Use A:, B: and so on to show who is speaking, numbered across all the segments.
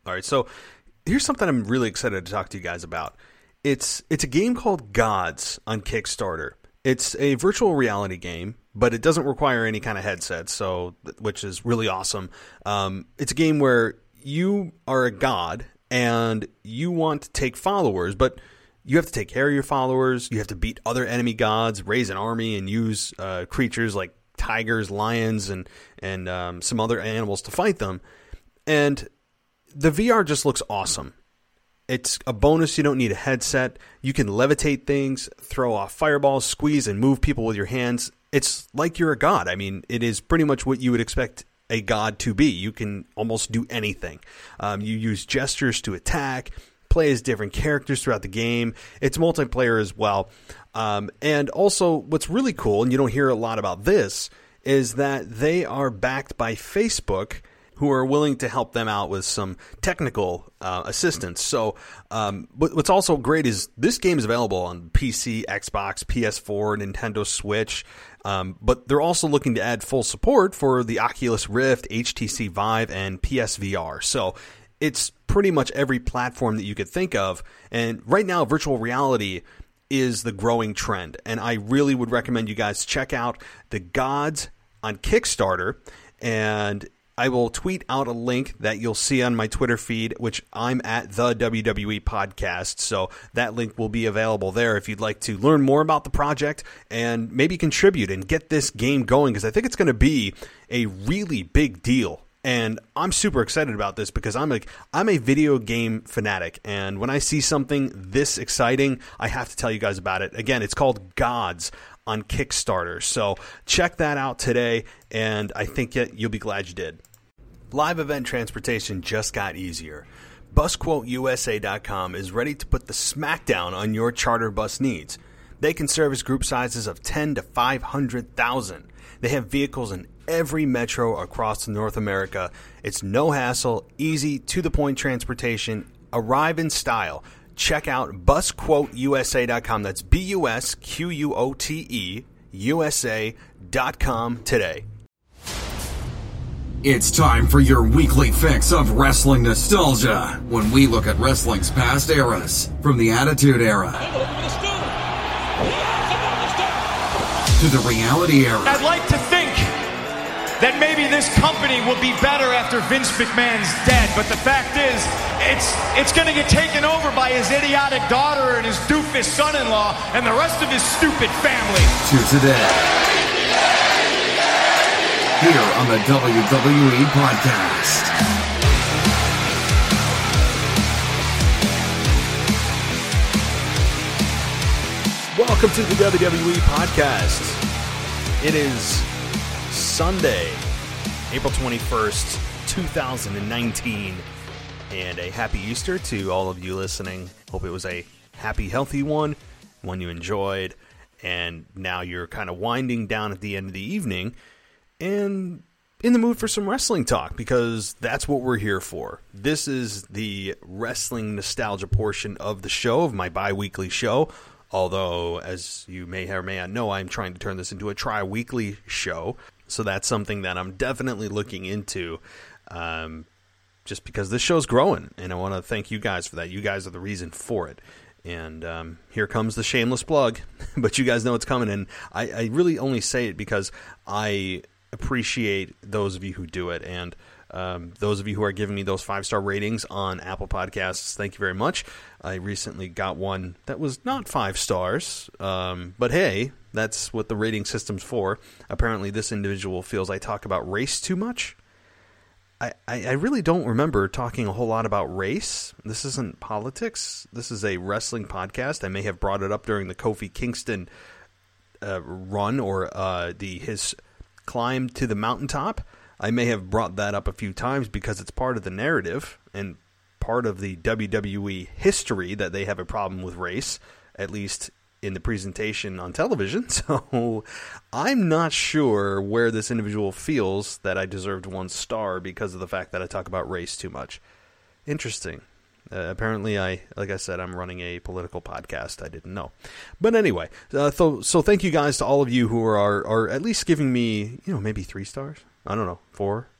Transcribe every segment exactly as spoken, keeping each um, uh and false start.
A: All right, so here's something I'm really excited to talk to you guys about. It's it's a game called Gods on Kickstarter. It's a virtual reality game, but it doesn't require any kind of headset, so which is really awesome. Um, it's a game where you are a god and you want to take followers, but you have to take care of your followers. You have to beat other enemy gods, raise an army, and use uh, creatures like tigers, lions, and and um, some other animals to fight them. And the V R just looks awesome. It's a bonus. You don't need a headset. You can levitate things, throw off fireballs, squeeze and move people with your hands. It's like you're a god. I mean, it is pretty much what you would expect a god to be. You can almost do anything. Um, you use gestures to attack, play as different characters throughout the game. It's multiplayer as well. Um, and also, what's really cool, and you don't hear a lot about this, is that they are backed by Facebook, who are willing to help them out with some technical uh, assistance. So um, what's also great is this game is available on P C, Xbox, P S four, Nintendo Switch, um, but they're also looking to add full support for the Oculus Rift, H T C Vive, and P S V R. So it's pretty much every platform that you could think of. And right now, virtual reality is the growing trend. And I really would recommend you guys check out the Gods on Kickstarter. And I will tweet out a link that you'll see on my Twitter feed, which I'm at the W W E Podcast. So that link will be available there if you'd like to learn more about the project and maybe contribute and get this game going, because I think it's going to be a really big deal. And I'm super excited about this because I'm like I'm a video game fanatic, and when I see something this exciting, I have to tell you guys about it. Again, it's called Gods on Kickstarter, so check that out today, and I think you'll be glad you did. Live event transportation just got easier. Bus Quote U S A dot com is ready to put the smackdown on your charter bus needs. They can service group sizes of ten to five hundred thousand. They have vehicles in every metro across North America. It's no hassle, easy, to-the-point transportation. Arrive in style. Check out Bus Quote U S A dot com. That's B U S Q U O T E U S A dot com today.
B: It's time for your weekly fix of wrestling nostalgia when we look at wrestling's past eras, from the Attitude Era to the Reality Era.
C: I'd like to think that maybe this company will be better after Vince McMahon's dead, but the fact is, it's it's going to get taken over by his idiotic daughter and his doofus son-in-law and the rest of his stupid family.
B: To today, here on the W W E Podcast.
A: Welcome to the W W E Podcast. It is Sunday, April twenty-first, two thousand nineteen, and a happy Easter to all of you listening. Hope it was a happy, healthy one, one you enjoyed, and now you're kind of winding down at the end of the evening and in the mood for some wrestling talk, because that's what we're here for. This is the wrestling nostalgia portion of the show, of my bi-weekly show. Although, as you may or may not know, I'm trying to turn this into a tri-weekly show. So that's something that I'm definitely looking into, um, just because this show's growing. And I want to thank you guys for that. You guys are the reason for it. And um, here comes the shameless plug. But you guys know it's coming. And I, I really only say it because I appreciate those of you who do it. And Um, those of you who are giving me those five-star ratings on Apple Podcasts, thank you very much. I recently got one that was not five stars, um, but hey, that's what the rating system's for. Apparently this individual feels I talk about race too much. I, I, I really don't remember talking a whole lot about race. This isn't politics. This is a wrestling podcast. I may have brought it up during the Kofi Kingston uh, run or uh, the his climb to the mountaintop. I may have brought that up a few times because it's part of the narrative and part of the W W E history that they have a problem with race, at least in the presentation on television. So I'm not sure where this individual feels that I deserved one star because of the fact that I talk about race too much. Interesting. Uh, apparently, I, like I said, I'm running a political podcast. I didn't know. But anyway, uh, so, so thank you guys to all of you who are, are at least giving me, you know, maybe three stars. I don't know, four,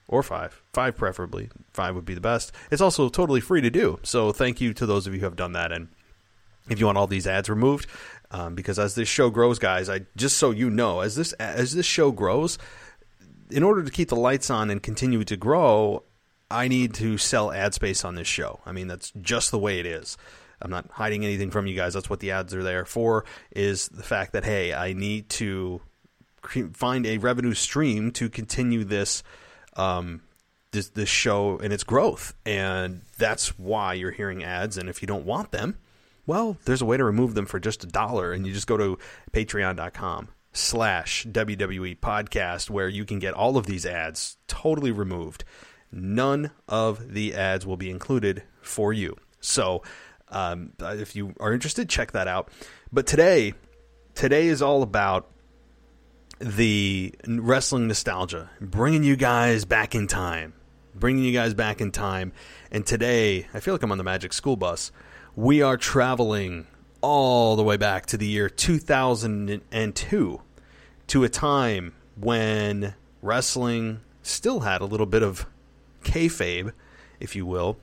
A: or five. Five preferably. Five would be the best. It's also totally free to do. So thank you to those of you who have done that. And if you want all these ads removed, um, because as this show grows, guys, I just so you know, as this as this show grows, in order to keep the lights on and continue to grow, I need to sell ad space on this show. I mean, that's just the way it is. I'm not hiding anything from you guys. That's what the ads are there for, is the fact that, hey, I need to find a revenue stream to continue this um, this, this show and its growth. And that's why you're hearing ads. And if you don't want them, well, there's a way to remove them for just a dollar. And you just go to patreon.com slash WWE podcast, where you can get all of these ads totally removed. None of the ads will be included for you. So um, if you are interested, check that out. But today, today is all about the wrestling nostalgia, bringing you guys back in time, bringing you guys back in time. And today, I feel like I'm on the Magic School Bus. We are traveling all the way back to the year two thousand two, to a time when wrestling still had a little bit of kayfabe, if you will,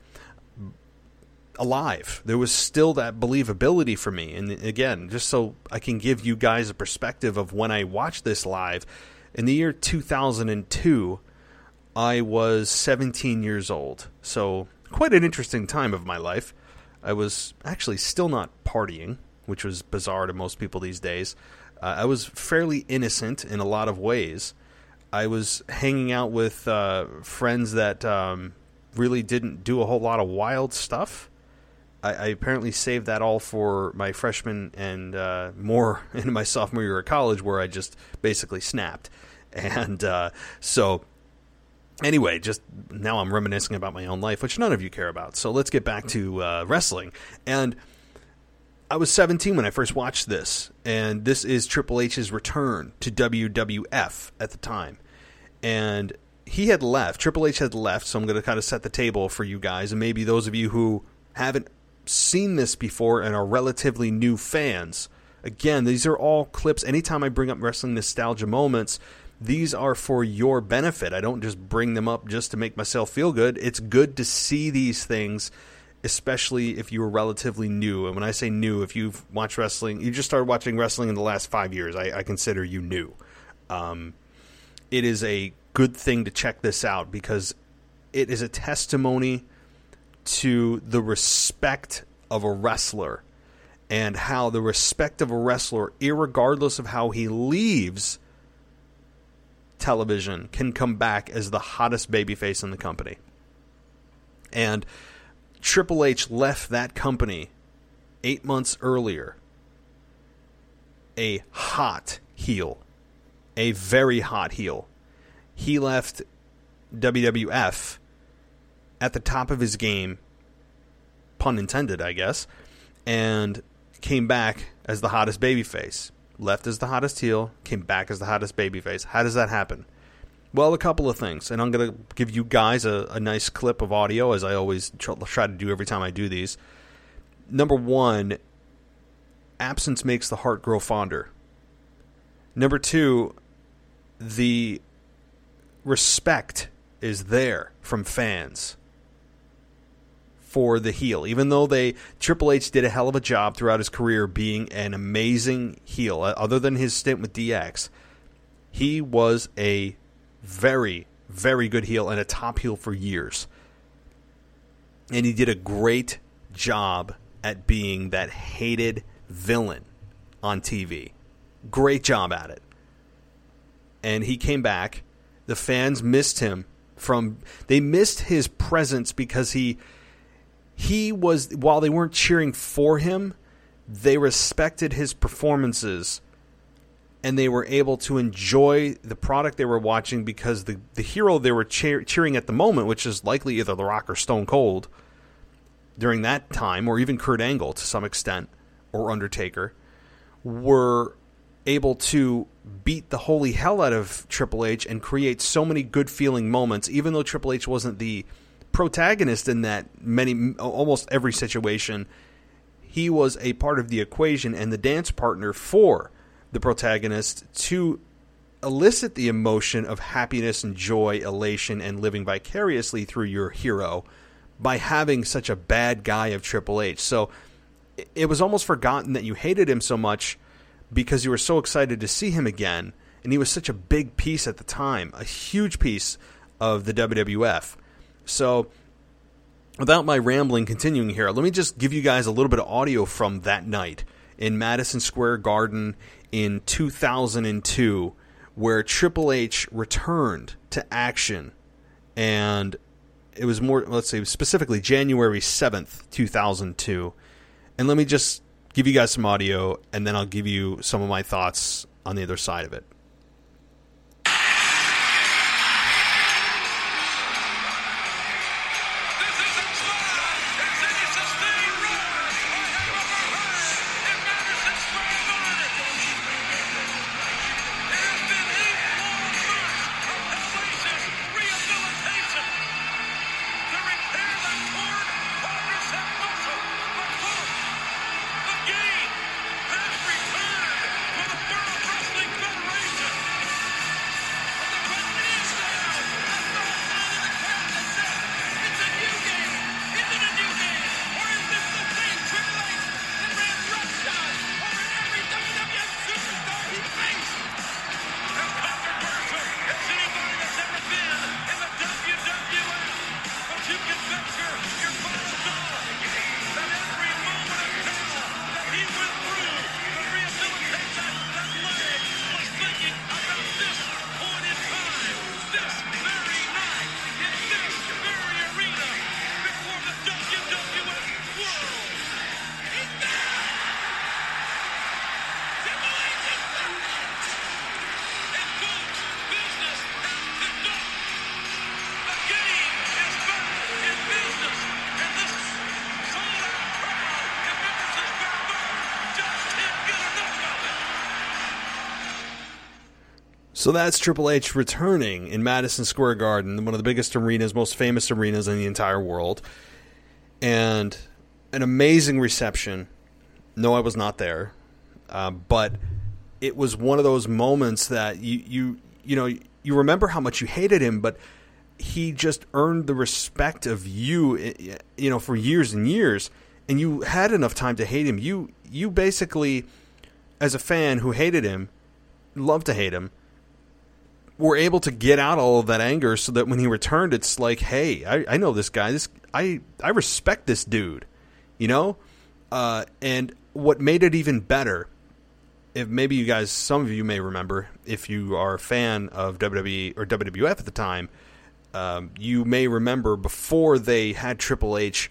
A: alive. There was still that believability for me. And again, just so I can give you guys a perspective of when I watched this live, in the year two thousand two, I was seventeen years old. So quite an interesting time of my life. I was actually still not partying, which was bizarre to most people these days. Uh, I was fairly innocent in a lot of ways. I was hanging out with uh, friends that um, really didn't do a whole lot of wild stuff. I, I apparently saved that all for my freshman and uh, more into my sophomore year of college, where I just basically snapped. And uh, so anyway, just now I'm reminiscing about my own life, which none of you care about. So let's get back to uh, wrestling. And I was seventeen when I first watched this, and this is Triple H's return to W W F at the time. And he had left, Triple H had left, so I'm going to kind of set the table for you guys, and maybe those of you who haven't seen this before and are relatively new fans. Again, these are all clips. Anytime I bring up wrestling nostalgia moments, these are for your benefit. I don't just bring them up just to make myself feel good. It's good to see these things, especially if you were relatively new. And when I say new, if you've watched wrestling, you just started watching wrestling in the last five years, I, I consider you new. Um, it is a good thing to check this out, because it is a testimony to the respect of a wrestler, and how the respect of a wrestler, irregardless of how he leaves television, can come back as the hottest babyface in the company. And Triple H left that company eight months earlier a hot heel, a very hot heel. He left W W F at the top of his game, pun intended, I guess, and came back as the hottest babyface. Left as the hottest heel, came back as the hottest babyface. How does that happen? Well, a couple of things, and I'm going to give you guys a, a nice clip of audio, as I always tr- try to do every time I do these. Number one, absence makes the heart grow fonder. Number two, the respect is there from fans for the heel. Even though they Triple H did a hell of a job throughout his career being an amazing heel, other than his stint with D X, he was a very, very good heel and a top heel for years. And he did a great job at being that hated villain on T V. Great job at it. And he came back. The fans missed him from they missed his presence because he he was, while they weren't cheering for him, they respected his performances, and they were able to enjoy the product they were watching, because the, the hero they were cheer, cheering at the moment, which is likely either The Rock or Stone Cold during that time, or even Kurt Angle to some extent, or Undertaker, were able to beat the holy hell out of Triple H and create so many good feeling moments, even though Triple H wasn't the protagonist in that many almost every situation. He was a part of the equation and the dance partner for the protagonist to elicit the emotion of happiness and joy, elation, and living vicariously through your hero by having such a bad guy of Triple H. So it was almost forgotten that you hated him so much because you were so excited to see him again, and he was such a big piece at the time, a huge piece of the W W F. So without my rambling continuing here, let me just give you guys a little bit of audio from that night in Madison Square Garden in two thousand two, where Triple H returned to action, and it was more, let's say, specifically January seventh, two thousand two. And let me just give you guys some audio, and then I'll give you some of my thoughts on the other side of it. So that's Triple H returning in Madison Square Garden, one of the biggest arenas, most famous arenas in the entire world. And an amazing reception. No, I was not there. Uh, but it was one of those moments that you, you, you know, you remember how much you hated him, but he just earned the respect of you, you know, for years and years. And you had enough time to hate him. You, you basically, as a fan who hated him, loved to hate him, were able to get out all of that anger so that when he returned, it's like, hey, I, I know this guy. This I, I respect this dude, you know? Uh, and what made it even better, if maybe you guys, some of you may remember, if you are a fan of W W E or W W F at the time, um, you may remember before they had Triple H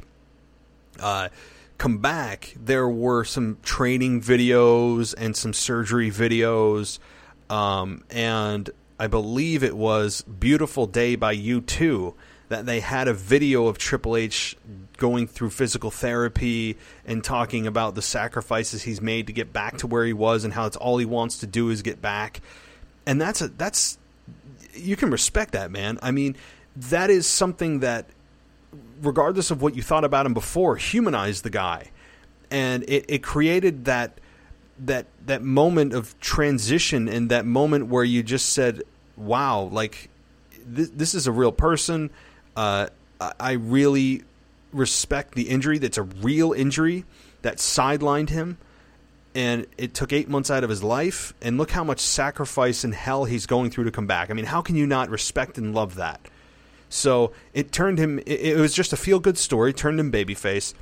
A: uh, come back, there were some training videos and some surgery videos, um, and I believe it was Beautiful Day by U two that they had a video of Triple H going through physical therapy and talking about the sacrifices he's made to get back to where he was and how it's all he wants to do is get back. And that's a, that's, you can respect that, man. I mean, that is something that, regardless of what you thought about him before, humanized the guy. And it, it created that, that, that moment of transition and that moment where you just said, wow, like th- this is a real person. Uh, I really respect the injury. That's a real injury that sidelined him, and it took eight months out of his life. And look how much sacrifice and hell he's going through to come back. I mean, how can you not respect and love that? So it turned him. It, it was just a feel-good story. Turned him babyface.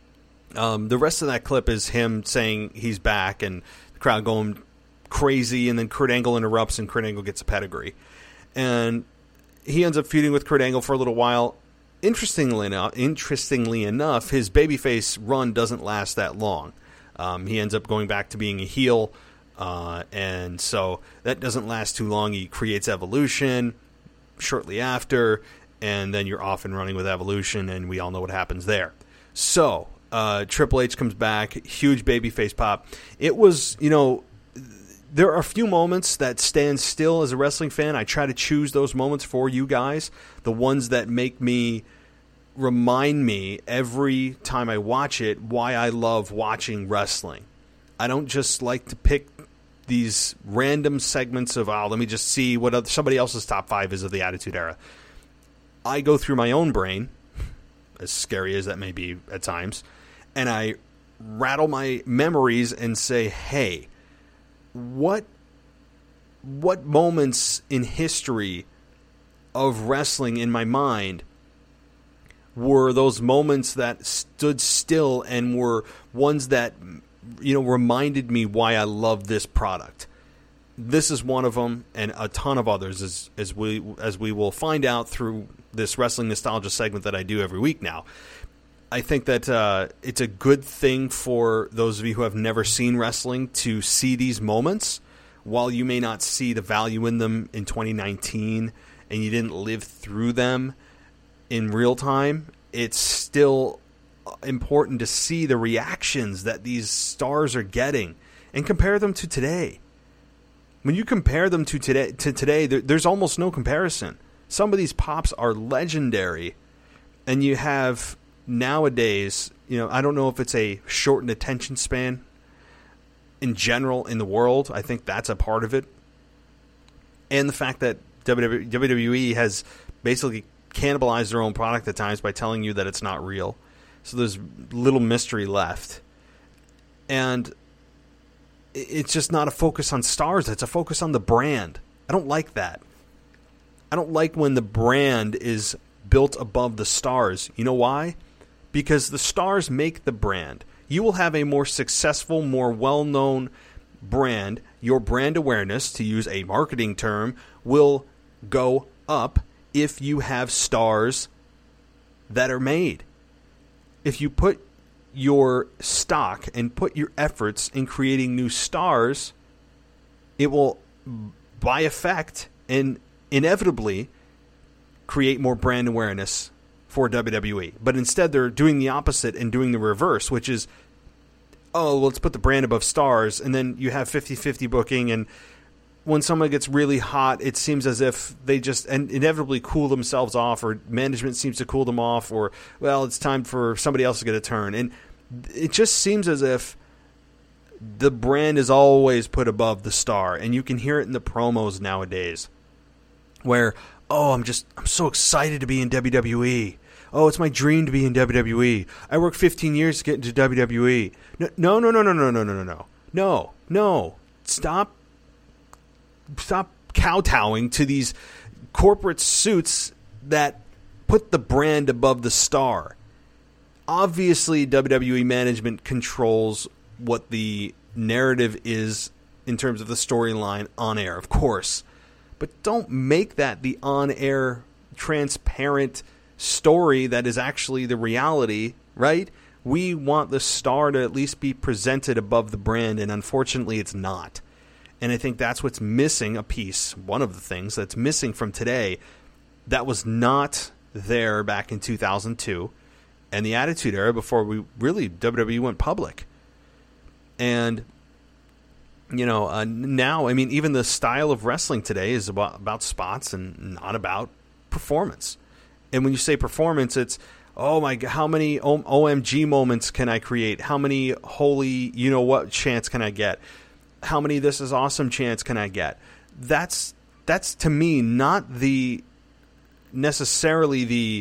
A: Um, the rest of that clip is him saying he's back, and the crowd going crazy, and then Kurt Angle interrupts, and Kurt Angle gets a pedigree. And he ends up feuding with Kurt Angle for a little while. Interestingly enough, interestingly enough, his babyface run doesn't last that long. Um, he ends up going back to being a heel, uh, and so that doesn't last too long. He creates Evolution shortly after, and then you're off and running with Evolution, and we all know what happens there. So uh, Triple H comes back, huge babyface pop. It was, you know, there are a few moments that stand still as a wrestling fan. I try to choose those moments for you guys, the ones that make me, remind me every time I watch it why I love watching wrestling. I don't just like to pick these random segments of, oh, let me just see what other, somebody else's top five is of the Attitude Era. I go through my own brain, as scary as that may be at times, and I rattle my memories and say, hey, what what moments in history of wrestling in my mind were those moments that stood still and were ones that, you know, reminded me why I love this product. This is one of them, and a ton of others, as as we as we will find out through this Wrestling Nostalgia segment that I do every week now. I think that uh, it's a good thing for those of you who have never seen wrestling to see these moments. While you may not see the value in them in twenty nineteen and you didn't live through them in real time, it's still important to see the reactions that these stars are getting and compare them to today. When you compare them to today, to today, there, there's almost no comparison. Some of these pops are legendary, and you have nowadays, you know, I don't know if it's a shortened attention span in general in the world. I think that's a part of it. And the fact that W W E has basically cannibalized their own product at times by telling you that it's not real. So there's little mystery left. And it's just not a focus on stars. It's a focus on the brand. I don't like that. I don't like when the brand is built above the stars. You know why? Because the stars make the brand. You will have a more successful, more well-known brand. Your brand awareness, to use a marketing term, will go up if you have stars that are made. If you put your stock and put your efforts in creating new stars, it will, by effect and inevitably, create more brand awareness for W W E. But instead they're doing the opposite and doing the reverse, which is, oh, well, let's put the brand above stars, and then you have fifty-fifty booking, and when someone gets really hot, it seems as if they just and inevitably cool themselves off, or management seems to cool them off, or, well, it's time for somebody else to get a turn. And it just seems as if the brand is always put above the star, and you can hear it in the promos nowadays where, oh, I'm just, I'm so excited to be in W W E. Oh, it's my dream to be in W W E. I worked fifteen years to get into W W E. No, no, no, no, no, no, no, no, no, no, no. Stop, stop kowtowing to these corporate suits that put the brand above the star. Obviously, W W E management controls what the narrative is in terms of the storyline on air, of course. But don't make that the on-air, transparent story that is actually the reality, right? We want the star to at least be presented above the brand, and unfortunately it's not. And I think that's what's missing a piece, one of the things that's missing from today that was not there back in two thousand two and the Attitude Era before we really, W W E went public. And you know, uh, now, I mean, even the style of wrestling today is about, about spots and not about performance. And when you say performance, it's, oh my God, how many O M G moments can I create? How many holy, you know what, chants can I get? How many this is awesome chants can I get? That's, that's to me, not the, necessarily the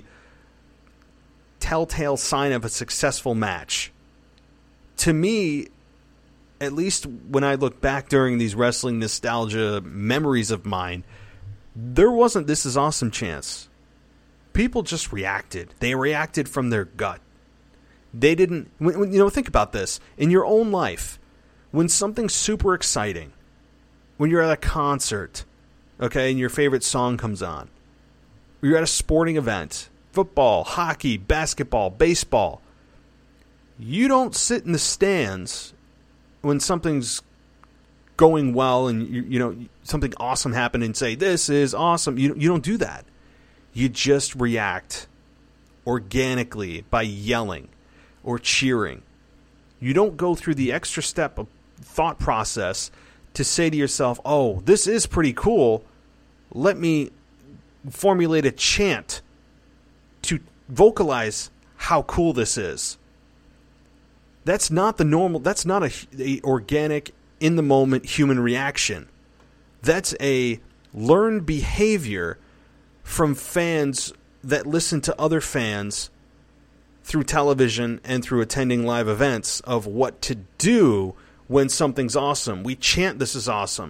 A: telltale sign of a successful match. To me, at least when I look back during these wrestling nostalgia memories of mine, there wasn't this is awesome chants. People just reacted. They reacted from their gut. They didn't, when, when, you know, think about this. In your own life, when something's super exciting, when you're at a concert, okay, and your favorite song comes on, or you're at a sporting event, football, hockey, basketball, baseball, you don't sit in the stands when something's going well and you, you know something awesome happened and say this is awesome. You you don't do that. You just react organically by yelling or cheering. You don't go through the extra step of thought process to say to yourself, "Oh, this is pretty cool. Let me formulate a chant to vocalize how cool this is." That's not the normal, that's not a, a organic, in the moment human reaction. That's a learned behavior from fans that listen to other fans through television and through attending live events of what to do when something's awesome. We chant, "This is awesome."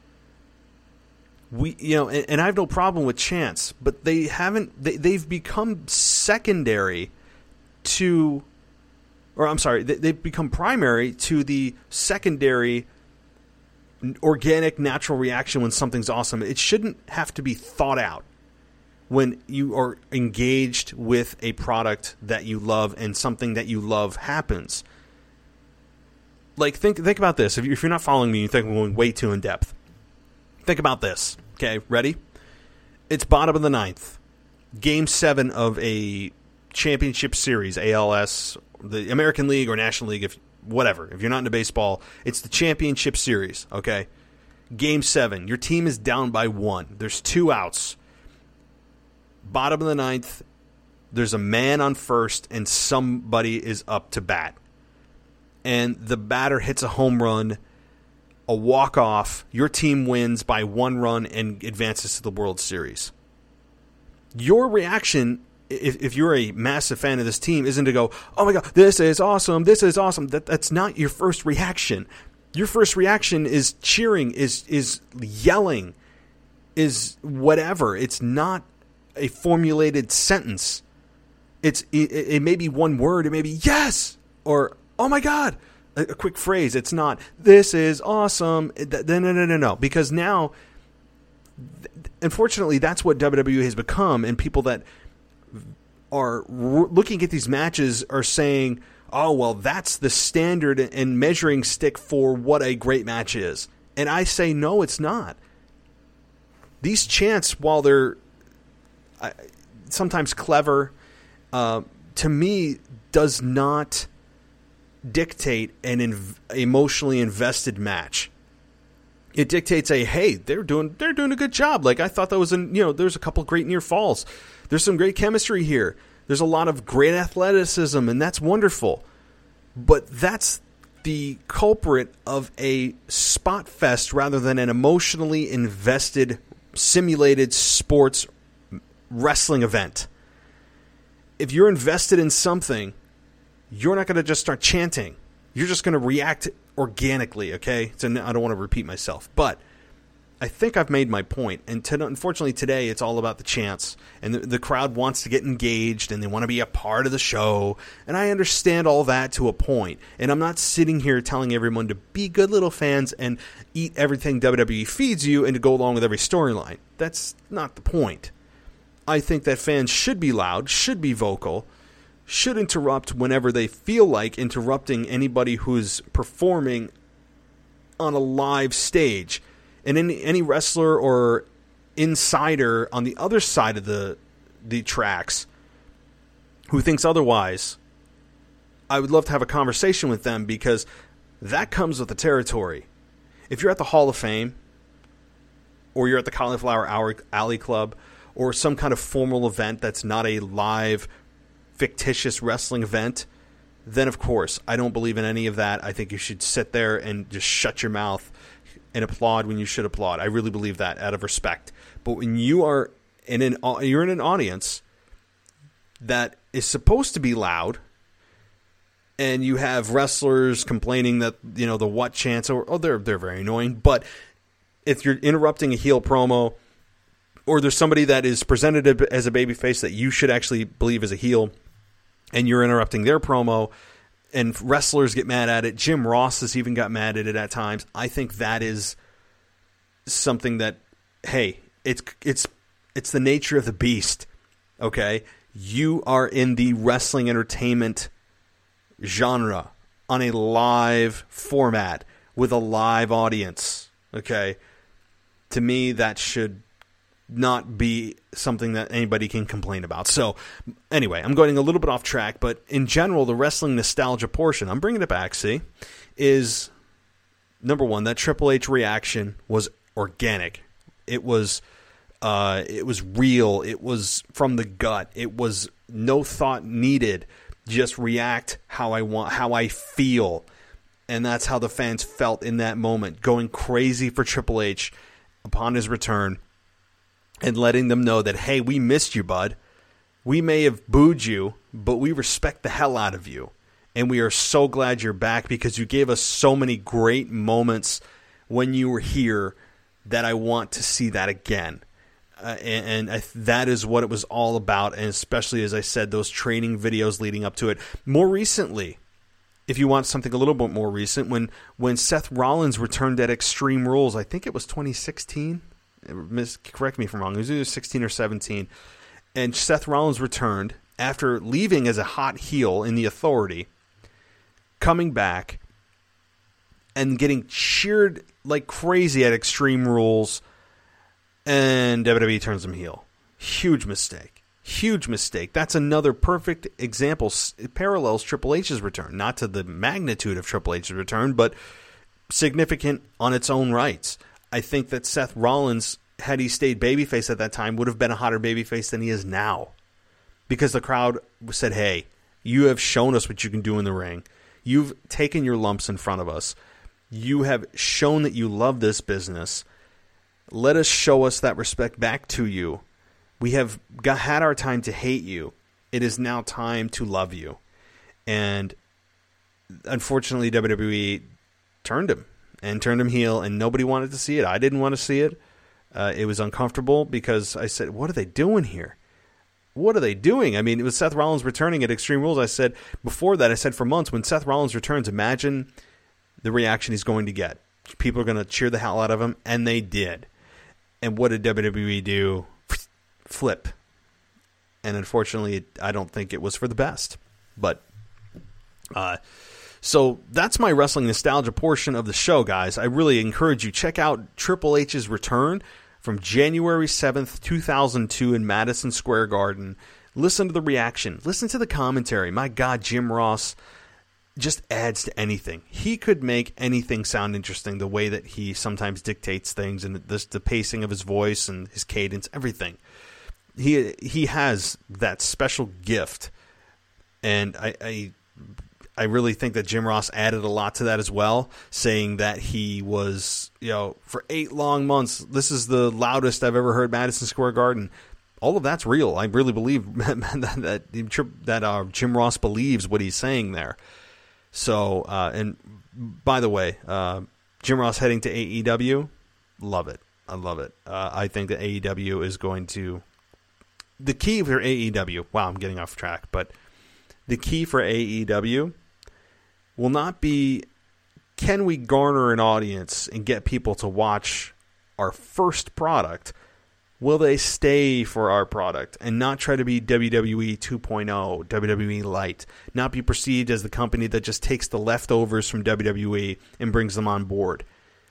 A: We, you know, and, and I have no problem with chants, but they haven't. They, they've become secondary to, or I'm sorry, they, they've become primary to the secondary organic, natural reaction when something's awesome. It shouldn't have to be thought out when you are engaged with a product that you love and something that you love happens. Like, think think about this. If, you, if you're not following me, you think I'm going way too in depth. Think about this. Okay, ready? It's bottom of the ninth. Game seven of a championship series, A L S, the American League or National League, if whatever. If you're not into baseball, it's the championship series, okay? Game seven. Your team is down by one. There's two outs. Bottom of the ninth. There's a man on first, and somebody is up to bat. And the batter hits a home run, a walk-off. Your team wins by one run and advances to the World Series. Your reaction, if, if you're a massive fan of this team, isn't to go, "Oh my God, this is awesome, this is awesome." That That's not your first reaction. Your first reaction is cheering, is is yelling, is whatever. It's not a formulated sentence. It's it, it may be one word. It may be yes or "Oh my God," a, a quick phrase. It's not "This is awesome." No, no, no, no, no. Because now, unfortunately, that's what W W E has become, and people that are looking at these matches are saying, "Oh, well, that's the standard and measuring stick for what a great match is." And I say, no, it's not. These chants, while they're uh, sometimes clever, uh, to me, does not dictate an inv- emotionally invested match. It dictates a, hey, they're doing they're doing a good job. Like, I thought that was an, you know, there's a couple great near falls. There's some great chemistry here. There's a lot of great athleticism, and that's wonderful. But that's the culprit of a spot fest rather than an emotionally invested, simulated sports wrestling event. If you're invested in something, you're not going to just start chanting. You're just going to react organically, okay? So I don't want to repeat myself, but I think I've made my point. And to, unfortunately today, it's all about the chants. And the, the crowd wants to get engaged, and they want to be a part of the show. And I understand all that to a point. And I'm not sitting here telling everyone to be good little fans and eat everything W W E feeds you and to go along with every storyline. That's not the point. I think that fans should be loud, should be vocal, should interrupt whenever they feel like interrupting anybody who's performing on a live stage. And any, any wrestler or insider on the other side of the the tracks who thinks otherwise, I would love to have a conversation with them, because that comes with the territory. If you're at the Hall of Fame, or you're at the Cauliflower Hour Alley Club, or some kind of formal event that's not a live, fictitious wrestling event, then of course, I don't believe in any of that. I think you should sit there and just shut your mouth and applaud when you should applaud. I really believe that, out of respect. But when you are in an you're in an audience that is supposed to be loud, and you have wrestlers complaining that, you know, the what chants, or oh, they're they're very annoying. But if you're interrupting a heel promo, or there's somebody that is presented as a babyface that you should actually believe is a heel, and you're interrupting their promo, and wrestlers get mad at it. Jim Ross has even got mad at it at times. I think that is something that, hey, it's it's it's the nature of the beast. Okay, you are in the wrestling entertainment genre on a live format with a live audience. Okay, to me, that should not be something that anybody can complain about. So anyway, I'm going a little bit off track, but in general, the wrestling nostalgia portion, I'm bringing it back, see, is number one, that Triple H reaction was organic. It was uh, it was real. It was from the gut. It was no thought needed. Just react how I want, how I feel. And that's how the fans felt in that moment, going crazy for Triple H upon his return and letting them know that, hey, we missed you, bud. We may have booed you, but we respect the hell out of you. And we are so glad you're back because you gave us so many great moments when you were here that I want to see that again. Uh, and and I, that is what it was all about, and especially, as I said, those training videos leading up to it. More recently, if you want something a little bit more recent, when, when Seth Rollins returned at Extreme Rules, I think it was twenty sixteen. Correct me if I'm wrong. It was either sixteen or seventeen. And Seth Rollins returned after leaving as a hot heel in the Authority, coming back and getting cheered like crazy at Extreme Rules, and W W E turns him heel. Huge mistake. Huge mistake. That's another perfect example. It parallels Triple H's return. Not to the magnitude of Triple H's return, but significant on its own rights. I think that Seth Rollins, had he stayed babyface at that time, would have been a hotter babyface than he is now. Because the crowd said, hey, you have shown us what you can do in the ring. You've taken your lumps in front of us. You have shown that you love this business. Let us show us that respect back to you. We have got, had our time to hate you. It is now time to love you. And unfortunately, W W E turned him and turned him heel, and nobody wanted to see it. I didn't want to see it. Uh, it was uncomfortable because I said, what are they doing here? What are they doing? I mean, it was Seth Rollins returning at Extreme Rules. I said before that, I said for months, when Seth Rollins returns, imagine the reaction he's going to get. People are going to cheer the hell out of him, and they did. And what did W W E do? Flip. And unfortunately, I don't think it was for the best. But, uh, so that's my wrestling nostalgia portion of the show, guys. I really encourage you, check out Triple H's return from January seventh, two thousand two in Madison Square Garden. Listen to the reaction. Listen to the commentary. My God, Jim Ross just adds to anything. He could make anything sound interesting, the way that he sometimes dictates things, and the, the pacing of his voice and his cadence, everything. He he has that special gift, and I, I I really think that Jim Ross added a lot to that as well, saying that he was, you know, for eight long months, this is the loudest I've ever heard Madison Square Garden. All of that's real. I really believe that that, that uh, Jim Ross believes what he's saying there. So, uh, and by the way, uh, Jim Ross heading to A E W, love it. I love it. Uh, I think that A E W is going to... The key for A E W... Wow, I'm getting off track. But the key for A E W will not be, can we garner an audience and get people to watch our first product? Will they stay for our product and not try to be W W E two point oh, W W E Light, not be perceived as the company that just takes the leftovers from W W E and brings them on board?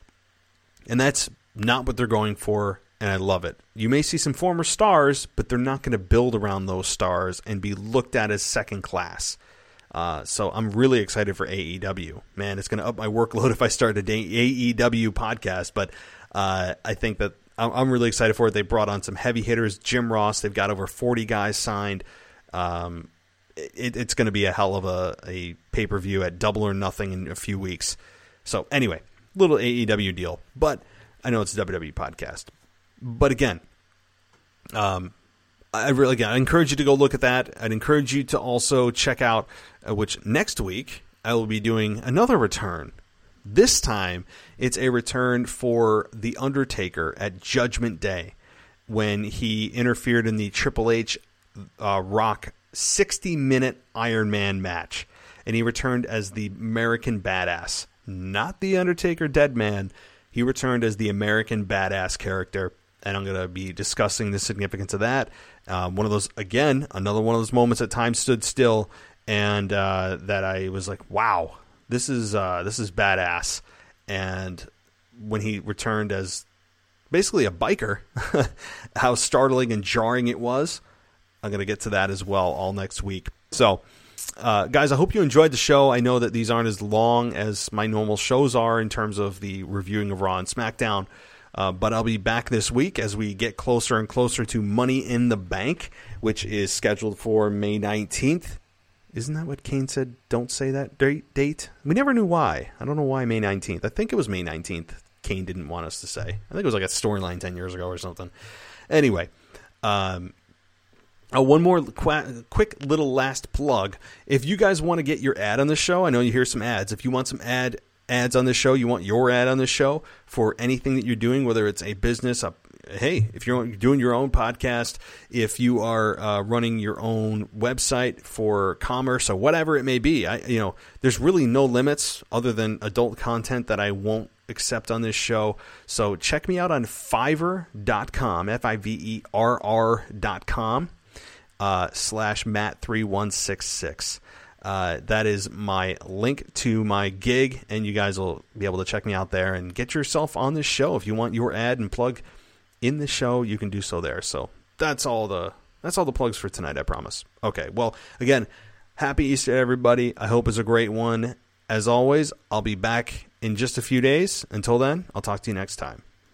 A: And that's not what they're going for, and I love it. You may see some former stars, but they're not going to build around those stars and be looked at as second class. Uh, so I'm really excited for A E W. Man, it's going to up my workload if I start a A E W podcast, but uh, I think that I'm really excited for it. They brought on some heavy hitters. Jim Ross, they've got over forty guys signed. Um, it, it's going to be a hell of a, a pay-per-view at Double or Nothing in a few weeks. So anyway, little A E W deal. But I know it's a W W E podcast. But again, um, I really again I encourage you to go look at that. I'd encourage you to also check out, uh, which next week I will be doing another return. This time, it's a return for The Undertaker at Judgment Day, when he interfered in the Triple H uh, Rock sixty-minute Iron Man match. And he returned as the American Badass. Not the Undertaker Dead Man. He returned as the American Badass character. And I'm going to be discussing the significance of that. Uh, one of those, again, another one of those moments that time stood still. And uh, that I was like, wow. This is uh, this is badass. And when he returned as basically a biker, how startling and jarring it was. I'm going to get to that as well all next week. So, uh, guys, I hope you enjoyed the show. I know that these aren't as long as my normal shows are in terms of the reviewing of Raw and SmackDown. Uh, but I'll be back this week as we get closer and closer to Money in the Bank, which is scheduled for May nineteenth. Isn't that what Kane said? Don't say that date. We never knew why. I don't know why May nineteenth. I think it was May nineteenth. Kane didn't want us to say. I think it was like a storyline ten years ago or something. Anyway, um, uh, one more qu- quick little last plug. If you guys want to get your ad on the show, I know you hear some ads. If you want some ad ads on the show, you want your ad on the show for anything that you're doing, whether it's a business, a hey, if you're doing your own podcast, if you are uh, running your own website for commerce or whatever it may be, I, you know, there's really no limits other than adult content that I won't accept on this show. So check me out on Fiverr dot com, F I V E R R dot com, uh, slash Matt three one six six. Uh, that is my link to my gig, and you guys will be able to check me out there and get yourself on this show. If you want your ad and plug in the show, you can do so there. So that's all the that's all the plugs for tonight, I promise. Okay, well, again, happy Easter, everybody. I hope it's a great one. As always, I'll be back in just a few days. Until then, I'll talk to you next time.